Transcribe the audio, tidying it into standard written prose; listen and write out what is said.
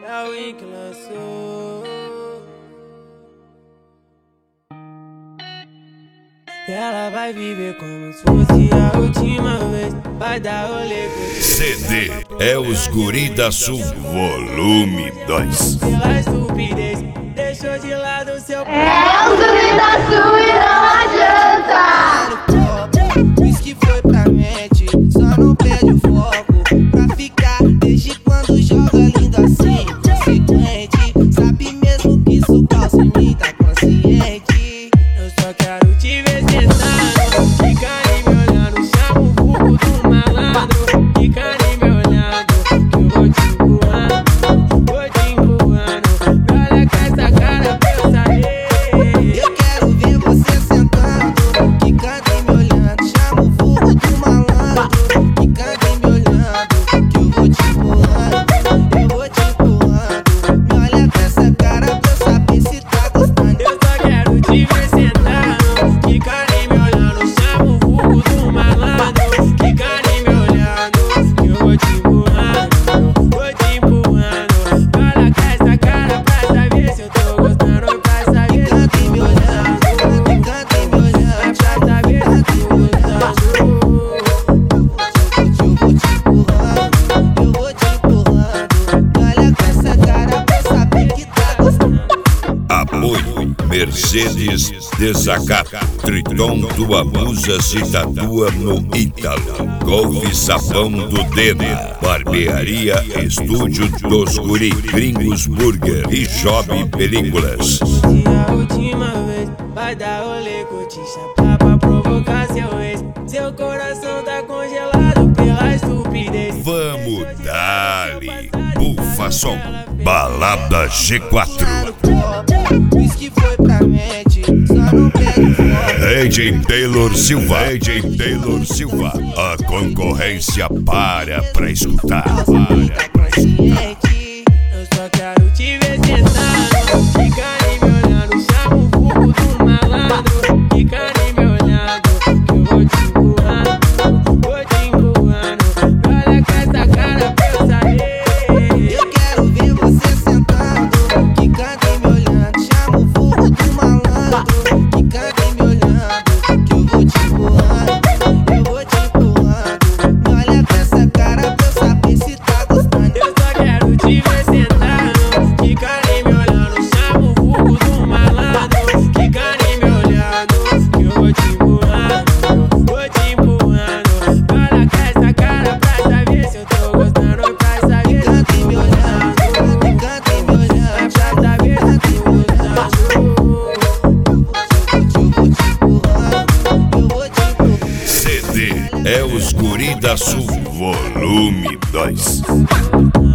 É o Win que lançou. E ela vai viver como se fosse a última vez. Vai dar rolê com CD é os Guri da Sul, volume 2. pela estupidez, deixou de lado seu É os Guri da Sul e não adianta. Whisky foi pra mente, só não perde o foco. Pra ficar desde quando joga lindo assim. Consequente, sabe mesmo que isso causa em mim, tá consciente. eu só quero te ver sentado. Fica aí me olhando, chama o vulgo do malandro. Fica aí me olhando, que eu vou te empurrando. Vou te empurrando. Olha com essa cara pra eu saber. Eu quero ver você sentando, quicando e me olhando, chama o vulgo do malandro. Quicando e me olhando, que eu vou te empurrando. Eu vou te empurrando. Me olha com essa cara pra eu saber se tá gostando. Eu só quero te ver sentado. Fica aí me olhando, chama o vulgo do malandro. Fica aí me olhando, que eu vou te empurrando. Vou te empurrando. Olha com essa cara pra saber se eu tô gostando. Pra saber se eu Quicando e me tô olhando, gostando. quicando e me olhando, Pra saber se eu tô gostando. eu vou te empurrando, eu vou te empurrando. Olha com essa cara pra eu saber que tá gostando. Apoio Mercedes Desacato, Triton do Abusas e Tatua no Ítalo, Golfe Sabão do Dena, Barbearia Estúdio dos Guri, Gringos Burger e Job Películas. Se a última vez vai dar rolê com te chapar pra provocar seu ex. Seu coração tá congelado pela estupidez. Vamos dali, Bufa Som, Balada G4. Whisky foi pra mente, só não perde o foco. AJ Taylor Silva, AJ Taylor Silva, a concorrência pra escutar. Tá consciente. Eu só quero te ver sentado. Fica aí me olhando, chama o vulgo do malandro. Fica aí me olhando, que eu vou te empurrando. Vou te empurrando. Olha com essa cara pra eu saber. Eu quero ver você sentando, quicando e me olhando, chama o vulgo do malandro. Quicando e me olhando, que eu vou te empurrando, eu vou te empurrando. Me olha com essa cara pra eu saber se tá gostando. Eu só quero te ver sentado. Fica aí me olhando, chama o vulgo do malandro. Fica aí me olhando, que eu vou te empurrando. Vou te empurrando. Olha com essa cara pra saber se eu tô gostando. Pra saber se eu Quicando e tô me olhando, quicando e me olhando, pra saber se eu tô gostando. eu vou te empurrando, eu vou te empurrando. CD é os Guri da Sul, volume 2.